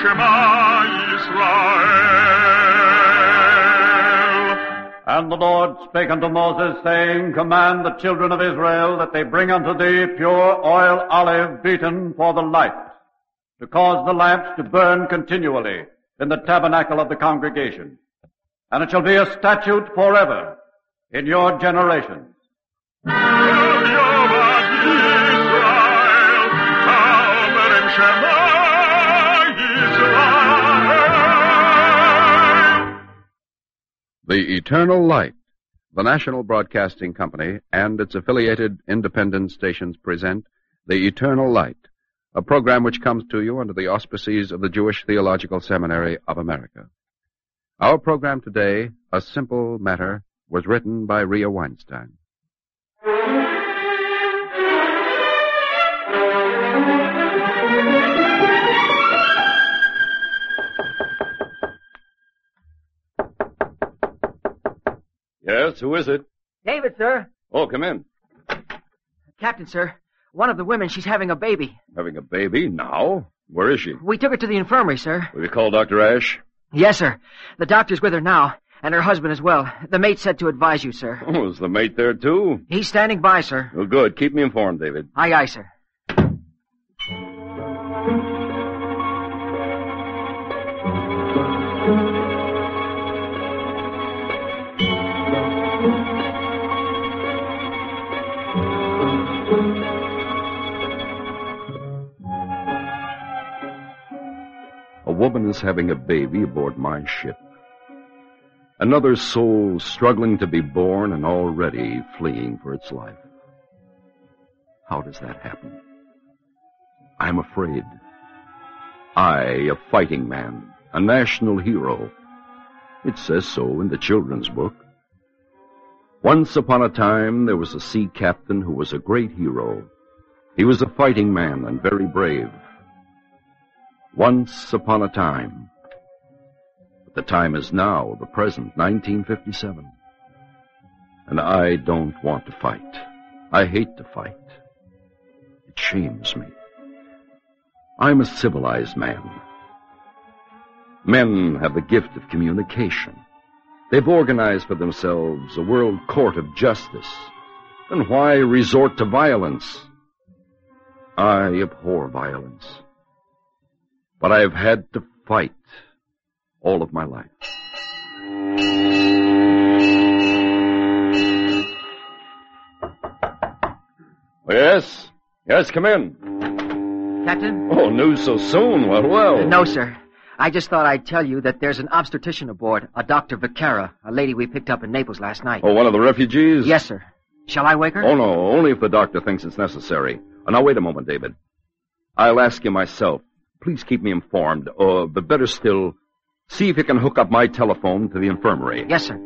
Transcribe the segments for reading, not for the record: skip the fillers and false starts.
Shema Yisrael. And the Lord spake unto Moses, saying, Command the children of Israel that they bring unto thee pure oil olive beaten for the light, to cause the lamps to burn continually in the tabernacle of the congregation. And it shall be a statute forever in your generations. The Eternal Light, the National Broadcasting Company, and its affiliated independent stations present The Eternal Light, a program which comes to you under the auspices of the Jewish Theological Seminary of America. Our program today, A Simple Matter, was written by Rhea Weinstein. Yes, who is it? David, sir. Oh, come in. Captain, sir. One of the women, she's having a baby. Having a baby? Now? Where is she? We took her to the infirmary, sir. Will you call Dr. Ash? Yes, sir. The doctor's with her now, and her husband as well. The mate said to advise you, sir. Oh, is the mate there, too? He's standing by, sir. Well, good. Keep me informed, David. Aye, aye, sir. A woman is having a baby aboard my ship. Another soul struggling to be born and already fleeing for its life. How does that happen? I'm afraid. I, a fighting man, a national hero. It says so in the children's book. Once upon a time, there was a sea captain who was a great hero. He was a fighting man and very brave. Once upon a time. But the time is now, the present, 1957. And I don't want to fight. I hate to fight. It shames me. I'm a civilized man. Men have the gift of communication. They've organized for themselves a world court of justice. Then why resort to violence? I abhor violence. But I've had to fight all of my life. Yes? Yes, come in. Captain? Oh, news so soon. Well. No, sir. I just thought I'd tell you that there's an obstetrician aboard, a Dr. Vaquera, a lady we picked up in Naples last night. Oh, one of the refugees? Yes, sir. Shall I wake her? Oh, no, only if the doctor thinks it's necessary. Now, wait a moment, David. I'll ask you myself. Please keep me informed, but better still, see if you can hook up my telephone to the infirmary. Yes, sir.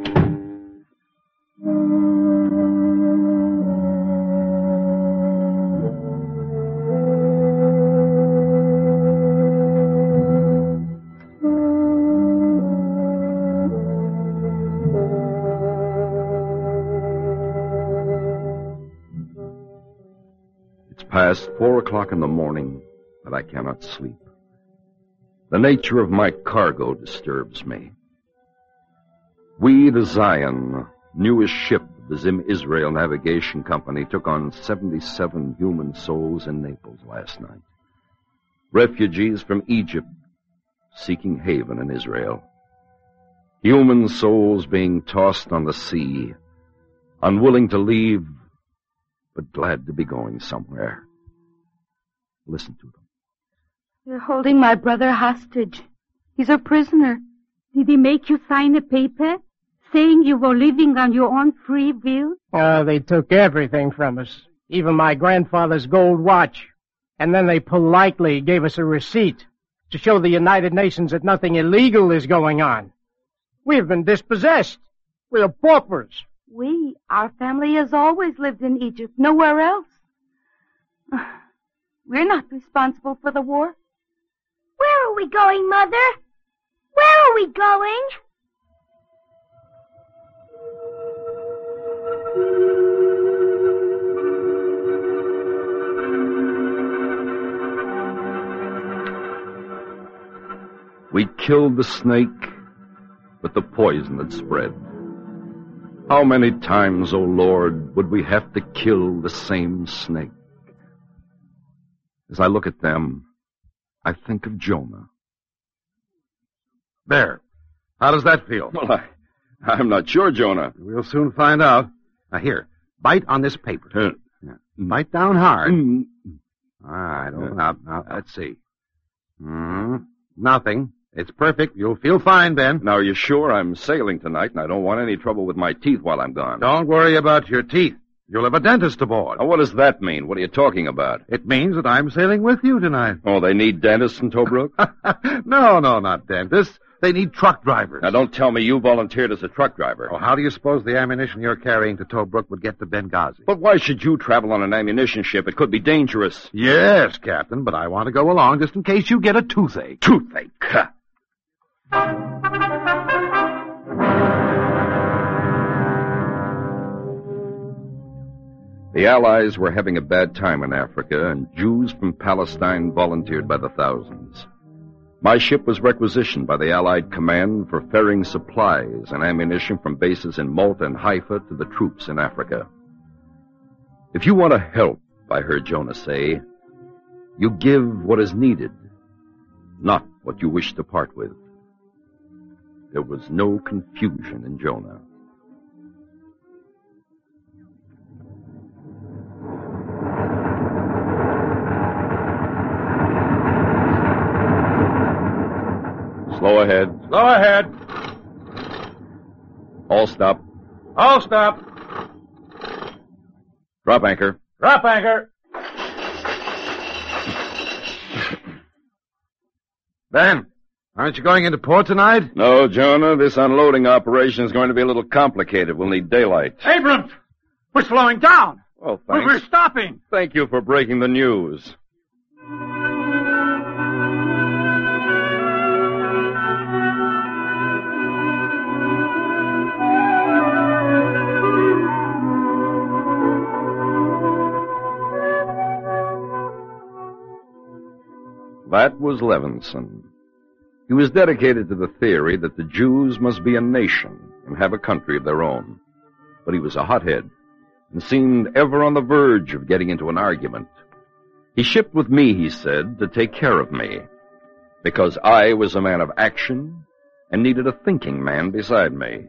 It's past 4 o'clock in the morning, but I cannot sleep. The nature of my cargo disturbs me. We, the Zion, newest ship of the Zim Israel Navigation Company, took on 77 human souls in Naples last night. Refugees from Egypt seeking haven in Israel. Human souls being tossed on the sea, unwilling to leave, but glad to be going somewhere. Listen to them. They're holding my brother hostage. He's a prisoner. Did he make you sign a paper saying you were living on your own free will? They took everything from us, even my grandfather's gold watch. And then they politely gave us a receipt to show the United Nations that nothing illegal is going on. We've been dispossessed. We're paupers. Our family has always lived in Egypt, nowhere else. We're not responsible for the war. Where are we going, Mother? Where are we going? We killed the snake, but the poison had spread. How many times, O Lord, would we have to kill the same snake? As I look at them, I think of Jonah. There. How does that feel? Well, I'm not sure, Jonah. We'll soon find out. Now, here, bite on this paper. Yeah. Bite down hard. All right, open up. Now, let's see. Nothing. It's perfect. You'll feel fine, Ben. Now, are you sure? I'm sailing tonight, and I don't want any trouble with my teeth while I'm gone. Don't worry about your teeth. You'll have a dentist aboard. Now, what does that mean? What are you talking about? It means that I'm sailing with you tonight. Oh, they need dentists in Tobruk? No, not dentists. They need truck drivers. Now, don't tell me you volunteered as a truck driver. Oh, how do you suppose the ammunition you're carrying to Tobruk would get to Benghazi? But why should you travel on an ammunition ship? It could be dangerous. Yes, Captain, but I want to go along just in case you get a toothache. Toothache? Ha. The Allies were having a bad time in Africa, and Jews from Palestine volunteered by the thousands. My ship was requisitioned by the Allied command for ferrying supplies and ammunition from bases in Malta and Haifa to the troops in Africa. If you want to help, I heard Jonah say, you give what is needed, not what you wish to part with. There was no confusion in Jonah. Slow ahead. Slow ahead. All stop. All stop. Drop anchor. Drop anchor. Ben, aren't you going into port tonight? No, Jonah, this unloading operation is going to be a little complicated. We'll need daylight. Abrams, we're slowing down. Oh, thanks. We're stopping. Thank you for breaking the news. That was Levinson. He was dedicated to the theory that the Jews must be a nation and have a country of their own. But he was a hothead and seemed ever on the verge of getting into an argument. He shipped with me, he said, to take care of me, because I was a man of action and needed a thinking man beside me.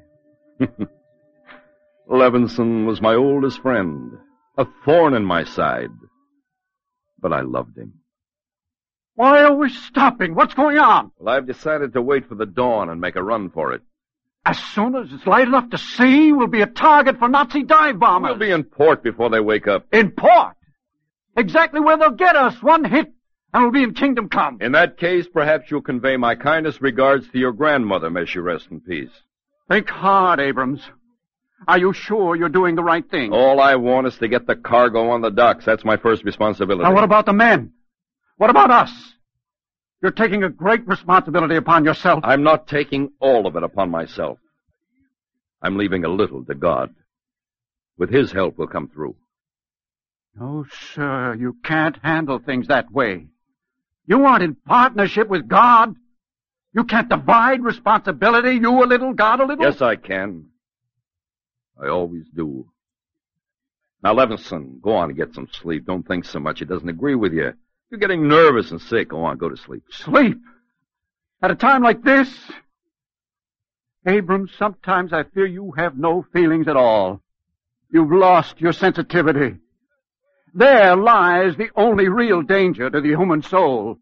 Levinson was my oldest friend, a thorn in my side, but I loved him. Why are we stopping? What's going on? Well, I've decided to wait for the dawn and make a run for it. As soon as it's light enough to see, we'll be a target for Nazi dive bombers. We'll be in port before they wake up. In port? Exactly where they'll get us. One hit, and we'll be in Kingdom Come. In that case, perhaps you'll convey my kindest regards to your grandmother. May she rest in peace. Think hard, Abrams. Are you sure you're doing the right thing? All I want is to get the cargo on the docks. That's my first responsibility. Now, what about the men? What about us? You're taking a great responsibility upon yourself. I'm not taking all of it upon myself. I'm leaving a little to God. With His help, we'll come through. No, sir, you can't handle things that way. You aren't in partnership with God. You can't divide responsibility, you a little, God a little. Yes, I can. I always do. Now, Levinson, go on and get some sleep. Don't think so much. It doesn't agree with you. You're getting nervous and sick. Go on, go to sleep. Sleep? At a time like this? Abrams, sometimes I fear you have no feelings at all. You've lost your sensitivity. There lies the only real danger to the human soul.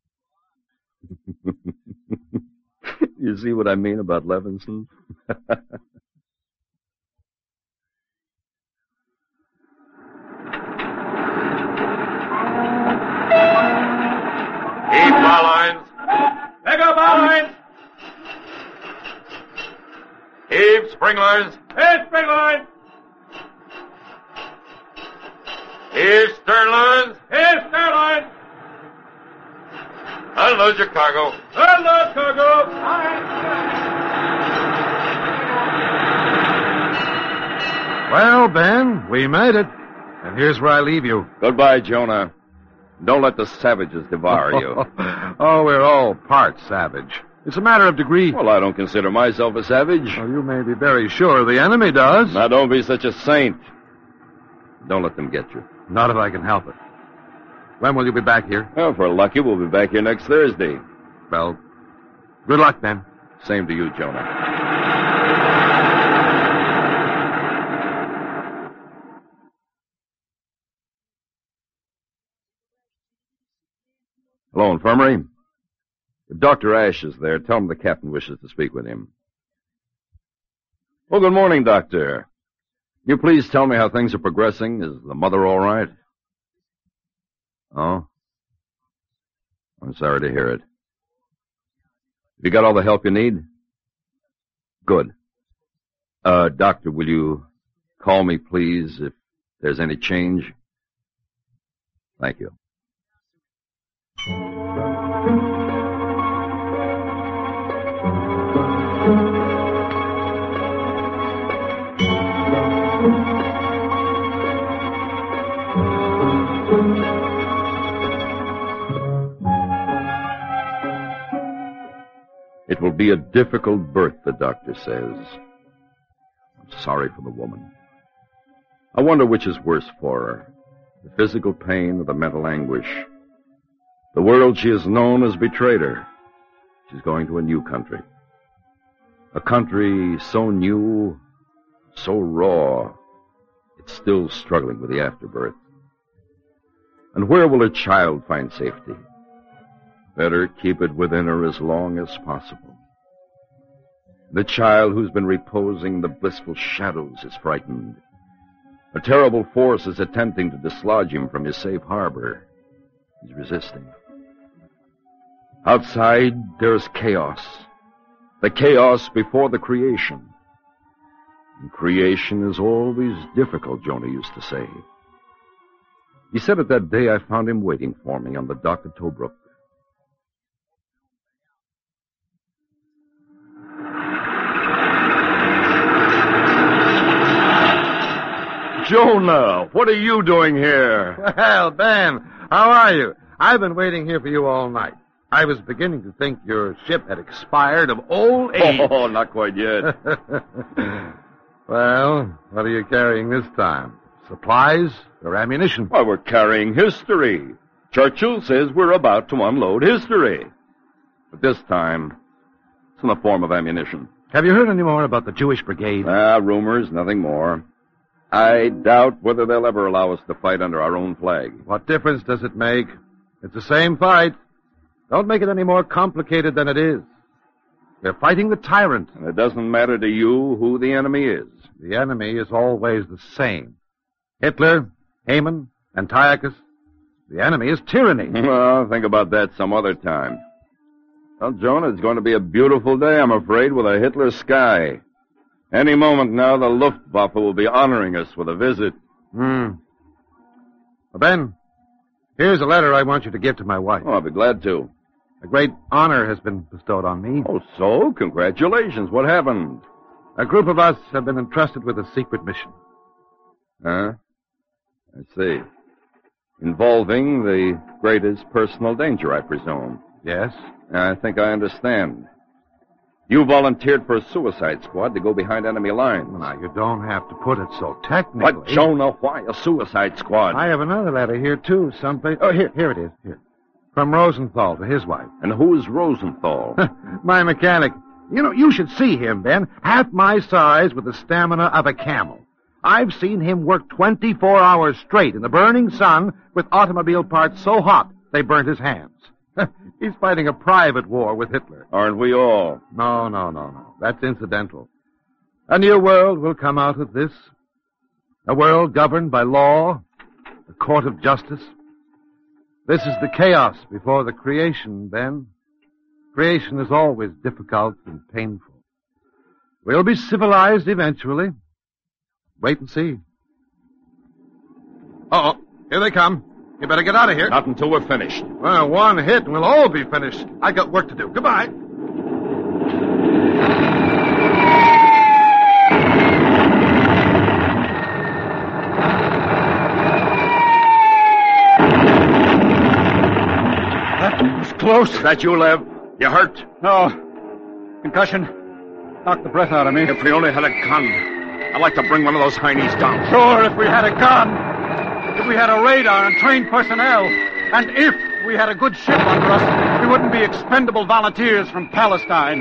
You see what I mean about Levinson? Heave bow lines. Pick up bow lines. Heave spring lines. Head spring line. Heave stern lines. Head stern line. Unload your cargo. Unload cargo. Well, Ben, we made it. And here's where I leave you. Goodbye, Jonah. Don't let the savages devour you. Oh, we're all part savage. It's a matter of degree. Well, I don't consider myself a savage. Well, you may be very sure the enemy does. Now, don't be such a saint. Don't let them get you. Not if I can help it. When will you be back here? Well, if we're lucky, we'll be back here next Thursday. Well, good luck then. Same to you, Jonah. Hello, infirmary. If Dr. Ash is there, tell him the captain wishes to speak with him. Well, good morning, Doctor. Can you please tell me how things are progressing? Is the mother all right? Oh? I'm sorry to hear it. You got all the help you need? Good. Doctor, will you call me, please, if there's any change? Thank you. It will be a difficult birth, the doctor says. I'm sorry for the woman. I wonder which is worse for her, the physical pain or the mental anguish. The world she has known has betrayed her. She's going to a new country. A country so new, so raw, it's still struggling with the afterbirth. And where will her child find safety? Better keep it within her as long as possible. The child who's been reposing in the blissful shadows is frightened. A terrible force is attempting to dislodge him from his safe harbor. He's resisting. Outside, there's chaos. The chaos before the creation. And creation is always difficult, Jonah used to say. He said it that day I found him waiting for me on the dock at Tobruk. Jonah, what are you doing here? Well, Ben, how are you? I've been waiting here for you all night. I was beginning to think your ship had expired of old age. Oh, not quite yet. Well, what are you carrying this time? Supplies or ammunition? Why, we're carrying history. Churchill says we're about to unload history. But this time, it's in the form of ammunition. Have you heard any more about the Jewish Brigade? Rumors, nothing more. I doubt whether they'll ever allow us to fight under our own flag. What difference does it make? It's the same fight. Don't make it any more complicated than it is. They're fighting the tyrant. And it doesn't matter to you who the enemy is. The enemy is always the same. Hitler, Haman, Antiochus. The enemy is tyranny. Well, think about that some other time. Well, Jonah, it's going to be a beautiful day, I'm afraid, with a Hitler sky. Any moment now, the Luftwaffe will be honoring us with a visit. Well, Ben, here's a letter I want you to give to my wife. Oh, I'll be glad to. A great honor has been bestowed on me. Oh, so? Congratulations. What happened? A group of us have been entrusted with a secret mission. Huh? I see. Involving the greatest personal danger, I presume. Yes. I think I understand. You volunteered for a suicide squad to go behind enemy lines. Well, now, you don't have to put it so technically. But, Jonah, why a suicide squad? I have another letter here, too, someplace. Oh, here it is. Here. From Rosenthal to his wife. And who is Rosenthal? My mechanic. You know, you should see him, Ben. Half my size with the stamina of a camel. I've seen him work 24 hours straight in the burning sun with automobile parts so hot they burnt his hands. He's fighting a private war with Hitler. Aren't we all? No. That's incidental. A new world will come out of this. A world governed by law, a court of justice. This is the chaos before the creation, Ben. Creation is always difficult and painful. We'll be civilized eventually. Wait and see. Uh-oh, here they come. You better get out of here. Not until we're finished. Well, one hit and we'll all be finished. I got work to do. Goodbye. That was close. Is that you, Lev? You hurt? No, Concussion. Knocked the breath out of me. If we only had a gun, I'd like to bring one of those heinies down. Sure, if we had a gun. If we had a radar and trained personnel. And if we had a good ship under us, we wouldn't be expendable volunteers from Palestine.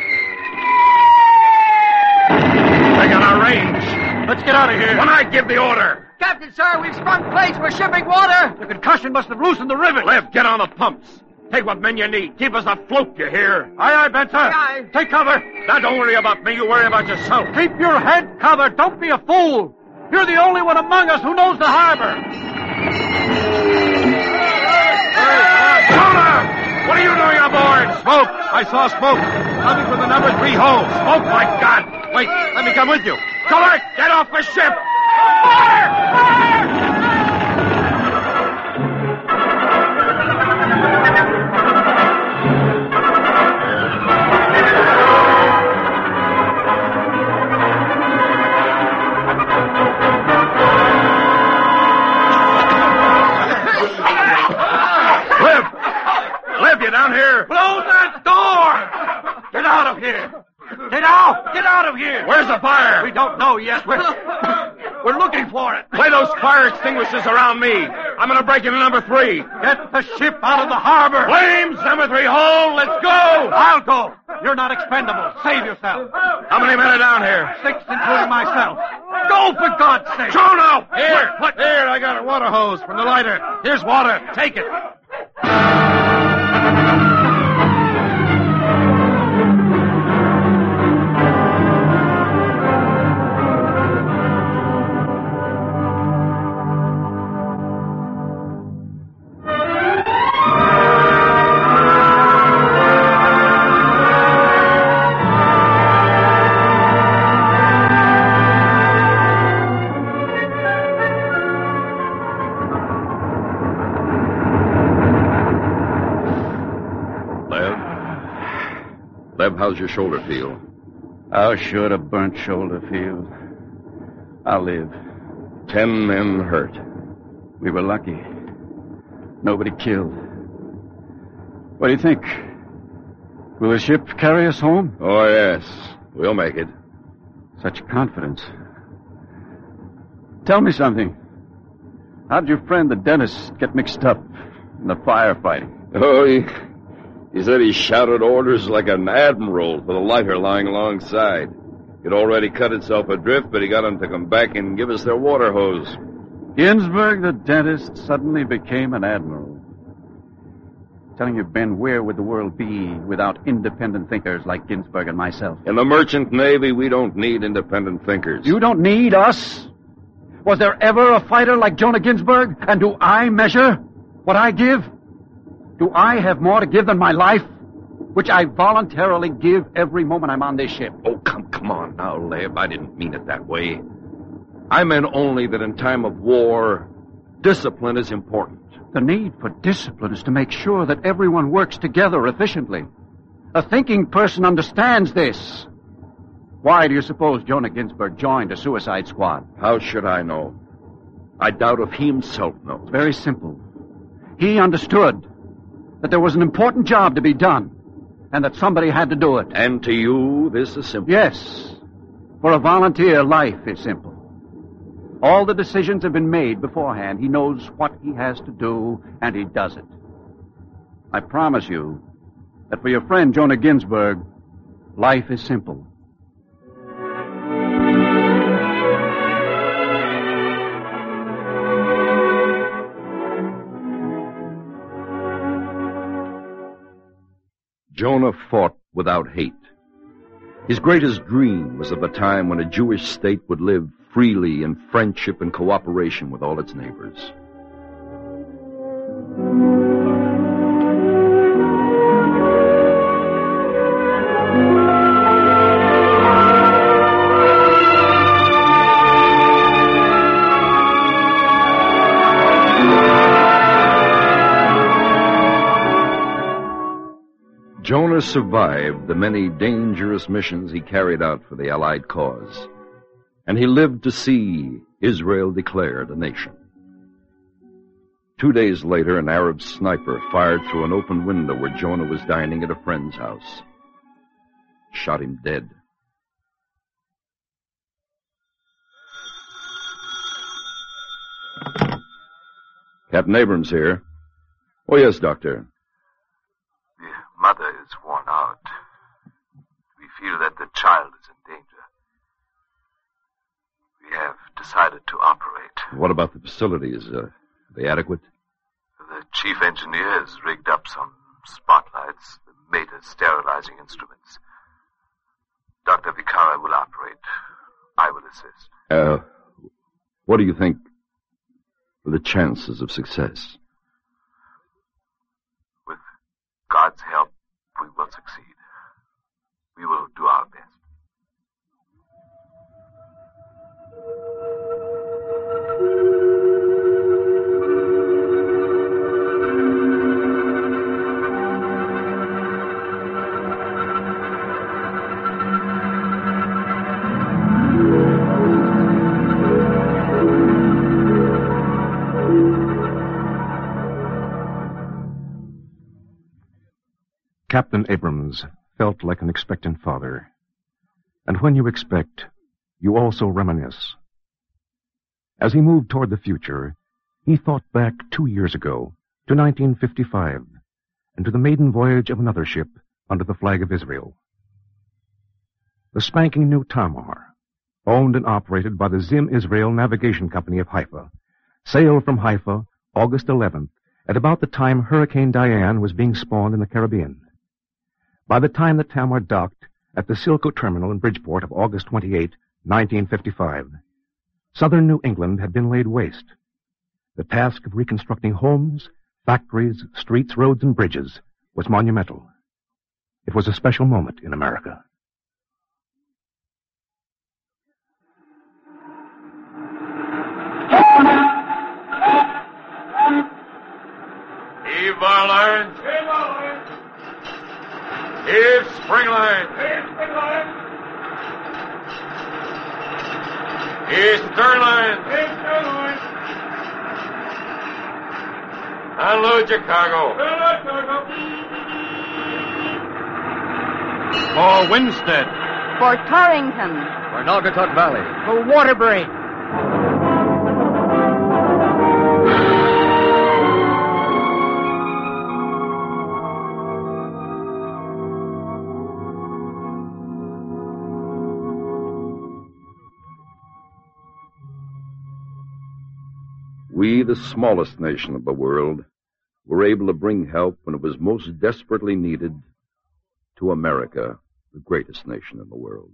They got our range. Let's get out of here. When I give the order. Captain, sir, we've sprung plates. We're shipping water. The concussion must have loosened the rivet. Liv, get on the pumps. Take what men you need. Keep us afloat, you hear? Aye, aye, Ben, sir. Aye. Take cover. Now, don't worry about me. You worry about yourself. Keep your head covered. Don't be a fool. You're the only one among us who knows the harbor. Jonah! What are you doing aboard? Smoke. I saw smoke. Coming from the number 3 hole. Smoke, my God! Wait, let me come with you. Color, get off the ship! Liv, you down here? Close that door! Get out of here! Get out! Get out of here! Where's the fire? We don't know yet. We're looking for it. Lay those fire extinguishers around me. I'm going to break into number 3. Get the ship out of the harbor. Flames, number 3 hole. Let's go. I'll go. You're not expendable. Save yourself. How many men are down here? 6, including myself. Go, for God's sake. Jonah! Here. What? Here, I got a water hose from the lighter. Here's water. Take it. Lev, how's your shoulder feel? How should a burnt shoulder feel? I'll live. 10 men hurt. We were lucky. Nobody killed. What do you think? Will the ship carry us home? Oh, yes. We'll make it. Such confidence. Tell me something. How'd your friend the dentist get mixed up in the firefighting? Oh, he said he shouted orders like an admiral for the lighter lying alongside. It already cut itself adrift, but he got them to come back and give us their water hose. Ginsburg, the dentist, suddenly became an admiral. Telling you, Ben, where would the world be without independent thinkers like Ginsburg and myself? In the merchant navy, we don't need independent thinkers. You don't need us? Was there ever a fighter like Jonah Ginsburg? And do I measure what I give? Do I have more to give than my life, which I voluntarily give every moment I'm on this ship? Oh, come on now, Lev. I didn't mean it that way. I meant only that in time of war, discipline is important. The need for discipline is to make sure that everyone works together efficiently. A thinking person understands this. Why do you suppose Jonah Ginsburg joined a suicide squad? How should I know? I doubt if he himself knows. Very simple. He understood that there was an important job to be done, and that somebody had to do it. And to you, this is simple? Yes. For a volunteer, life is simple. All the decisions have been made beforehand. He knows what he has to do, and he does it. I promise you that for your friend Jonah Ginsburg, life is simple. Jonah fought without hate. His greatest dream was of a time when a Jewish state would live freely in friendship and cooperation with all its neighbors. Jonah survived the many dangerous missions he carried out for the Allied cause, and he lived to see Israel declared a nation. 2 days later, an Arab sniper fired through an open window where Jonah was dining at a friend's house. shot him dead. Captain Abrams here. Oh, yes, Doctor. The mother is worn out. We feel that the child is in danger. We have decided to operate. What about the facilities? Are they adequate? The chief engineer has rigged up some spotlights, the mater sterilizing instruments. Dr. Vicara will operate. I will assist. What do you think are the chances of success? With God's help, we will succeed. We will do our best. Captain Abrams felt like an expectant father. And when you expect, you also reminisce. As he moved toward the future, he thought back 2 years ago to 1955 and to the maiden voyage of another ship under the flag of Israel. The spanking new Tamar, owned and operated by the Zim Israel Navigation Company of Haifa, sailed from Haifa August 11th at about the time Hurricane Diane was being spawned in the Caribbean. By the time the Tamar docked at the Silco Terminal in Bridgeport of August 28, 1955, southern New England had been laid waste. The task of reconstructing homes, factories, streets, roads, and bridges was monumental. It was a special moment in America. Heave bar lines. Heave spring lines. Heave stern lines. Unload Chicago. For Winstead. For Torrington. For Naugatuck Valley. For Waterbury. We, the smallest nation of the world, were able to bring help when it was most desperately needed to America, the greatest nation in the world.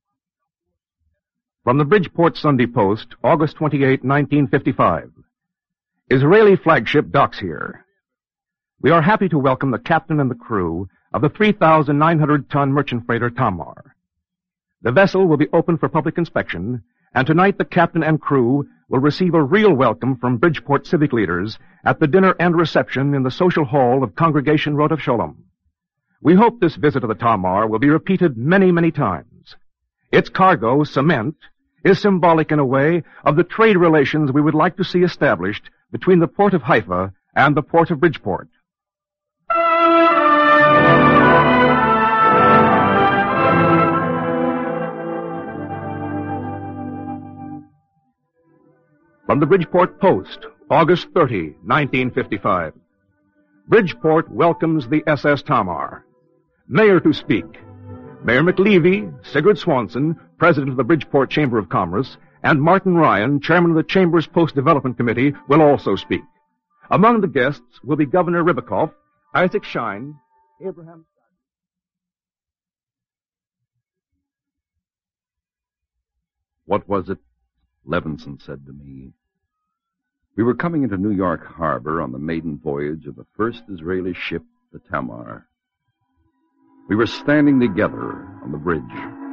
From the Bridgeport Sunday Post, August 28, 1955. Israeli flagship docks here. We are happy to welcome the captain and the crew of the 3,900-ton merchant freighter Tamar. The vessel will be open for public inspection, and tonight the captain and crew will receive a real welcome from Bridgeport civic leaders at the dinner and reception in the social hall of Congregation Road of Shalom. We hope this visit to the Tamar will be repeated many, many times. Its cargo, cement, is symbolic in a way of the trade relations we would like to see established between the port of Haifa and the port of Bridgeport. From the Bridgeport Post, August 30, 1955. Bridgeport welcomes the SS Tamar. Mayor to speak. Mayor McLeavy, Sigurd Swanson, President of the Bridgeport Chamber of Commerce, and Martin Ryan, Chairman of the Chamber's Post Development Committee, will also speak. Among the guests will be Governor Ribicoff, Isaac Shine, Abraham... What was it Levinson said to me? We were coming into New York Harbor on the maiden voyage of the first Israeli ship, the Tamar. We were standing together on the bridge.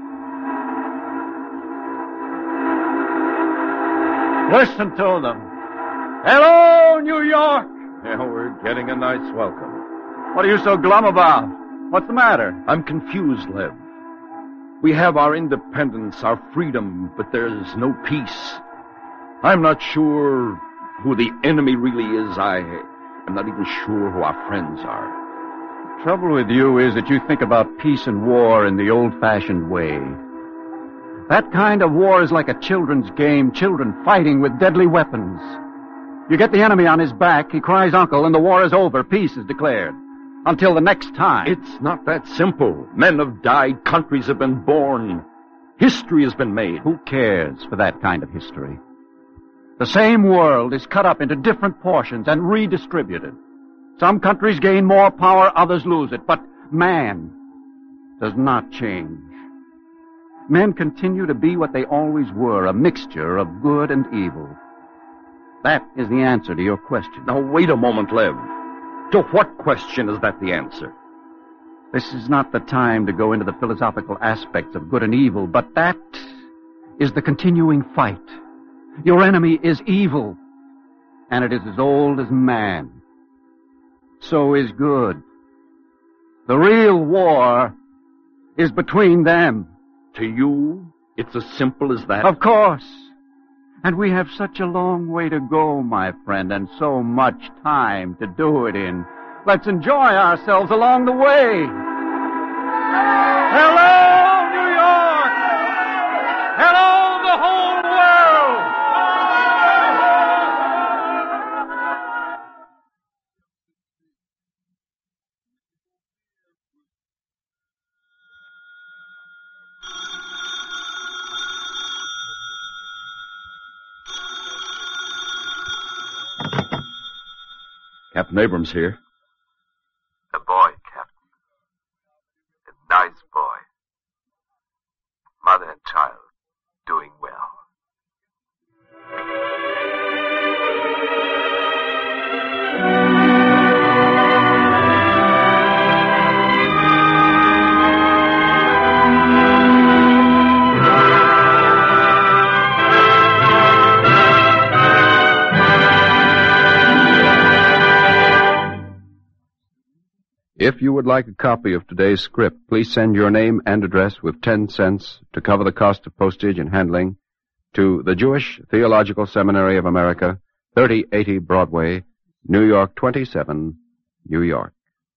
Listen to them. Hello, New York! Yeah, we're getting a nice welcome. What are you so glum about? What's the matter? I'm confused, Lev. We have our independence, our freedom, but there's no peace. I'm not sure who the enemy really is. I'm not even sure who our friends are. trouble with you is that you think about peace and war in the old-fashioned way. That kind of war is like a children's game, children fighting with deadly weapons. You get the enemy on his back, he cries uncle, and the war is over, peace is declared. Until the next time. It's not that simple. Men have died, countries have been born, history has been made. Who cares for that kind of history? The same world is cut up into different portions and redistributed. Some countries gain more power, others lose it, but man does not change. Men continue to be what they always were, a mixture of good and evil. That is the answer to your question. Now, wait a moment, Lev. To what question is that the answer? This is not the time to go into the philosophical aspects of good and evil, but that is the continuing fight. Your enemy is evil, and it is as old as man. So is good. The real war is between them. To you, it's as simple as that? Of course. And we have such a long way to go, my friend, and so much time to do it in. Let's enjoy ourselves along the way. Hello, New York! Hello, the whole world! Captain Abrams here. A boy, Captain. A nice boy. Mother and child doing well. If you would like a copy of today's script, please send your name and address with 10 cents to cover the cost of postage and handling to the Jewish Theological Seminary of America, 3080 Broadway, New York 27, New York.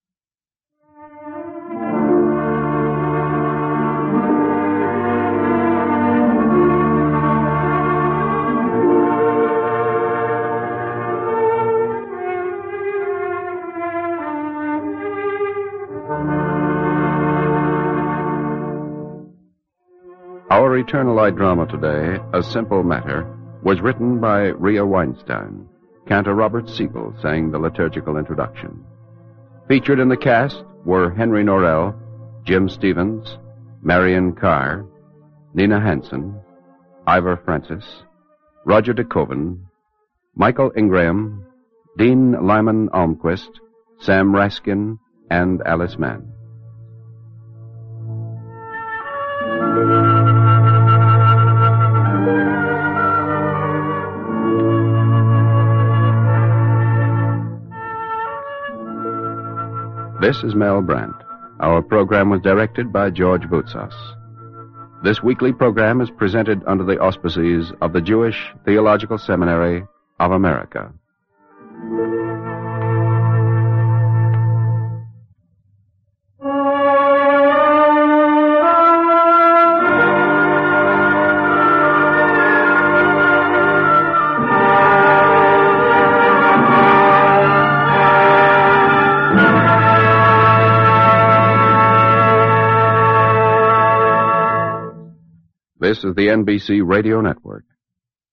Our Eternal Light drama today, A Simple Matter, was written by Rhea Weinstein. Cantor Robert Siegel sang the liturgical introduction. Featured in the cast were Henry Norrell, Jim Stevens, Marion Carr, Nina Hansen, Ivor Francis, Roger DeKoven, Michael Ingraham, Dean Lyman Almquist, Sam Raskin, and Alice Mann. This is Mel Brandt. Our program was directed by George Voutsas. This weekly program is presented under the auspices of the Jewish Theological Seminary of America. This is the NBC Radio Network.